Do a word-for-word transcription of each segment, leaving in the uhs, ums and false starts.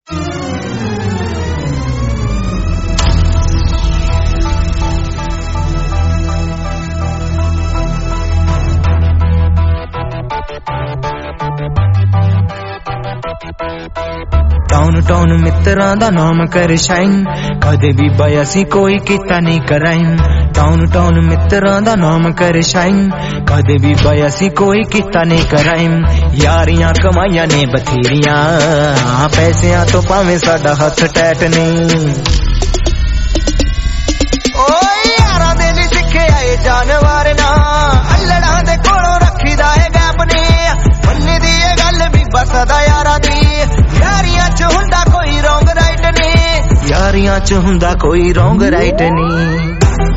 Town town मित्रां दा नाम कर शाइन, कदे भी बयासी कोई किता नहीं कराइन। टाउन टाउन मित्रां दा नाम कर शाइन, कदे भी बयासी कोई किता नहीं कराइन। यारियां कमाइयां ने बथेरियां, पैसियां तो भावें साडा हथ टैट नहीं। ओए यारां दे नी सिखे आए जानवर ना, अल्लड़ां दे कोलों रखीदा है गैप ने। मन्नी दी ये गल भी बसदा यारां दी, यारियां च हुंदा कोई रॉन्ग राइट नहीं। यारियां च हुंदा कोई रॉन्ग राइट नहीं।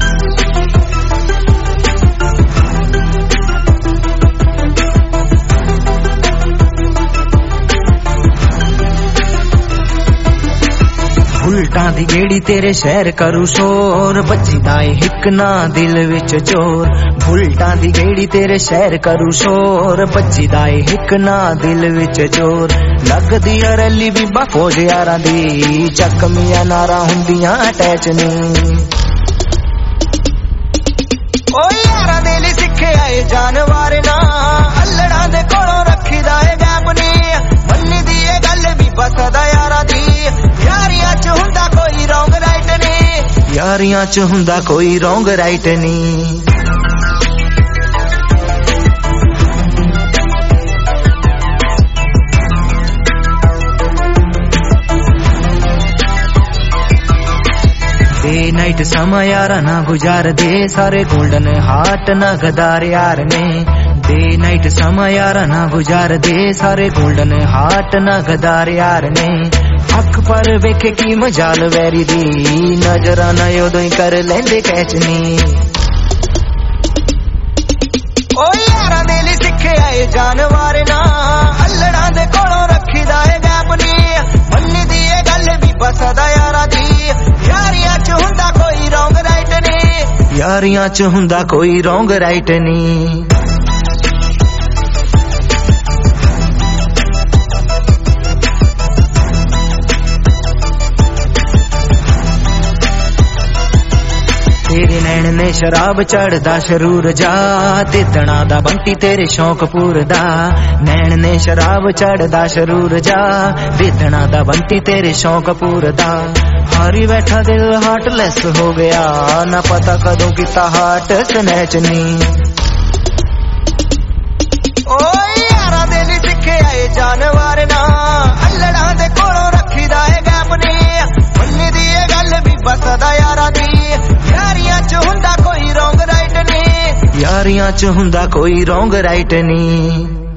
बुलटां दी गेड़ी तेरे शहर करू शोर, बची दाए हिक ना दिल विच चोर। बुलटां दी गेड़ी तेरे शहर करू शोर, बची दाए हिक ना दिल विच चोर। लगदी रैली भी फौज यारां दी, चकमियां नारा हुंदियां अटैच नहीं। ओ यारां दे लई सिखे आए जानवर ना, अल्लड़ां दे कोलों रखीदा है गैप नहीं। मन्नी दी ये गल भी बसदा यारां दी, यारियां च हुंदा कोई रॉन्ग राइट नहीं। यारियां च हुंदा कोई रॉन्ग राइट नहीं। डे नाइट समा यारा ना गुजार दे, सारे गोल्डन हार्ट ना गदार यार ने। डे नाइट समा यारा ना गुजार दे, सारे गोल्डन हार्ट ना गदार यार ने। अख पर वेखे की मजाल वैरी दी, नजरा ना उदों ही कर लेंदे कैच नी। ओ यारां दे लई सिखे आए जानवर ना, अल्लड़ां दे कोलों रखीदा है गैप नी। मन्नी दी ये गल भी बसदा यारां दी, यारियां च हुंदा कोई रॉन्ग राइट नहीं। यारियां च हुंदा कोई रॉन्ग राइट नहीं। तेरे नैन ने शराब चढ़दा शरूर जा, दिदना दा बंटी तेरे शौक पूरदा। नैन ने शराब चढ़दा शरूर जा, दिदना दा बंटी तेरे शौक पूरदा। हारी बैठा दिल हार्टलेस हो गया, ना पता कदों किता हार्ट स्नैच नहीं। ओए यारां दे लई सिखे आए जानवर ना, अल्लड़ां दे कोलों रखीदा है गैप नहीं। मन्नी दी ये गल भी बसदा यारां दी, यारियां च हुंदा कोई रॉन्ग राइट नहीं। यारियां च हुंदा कोई रॉन्ग राइट नहीं।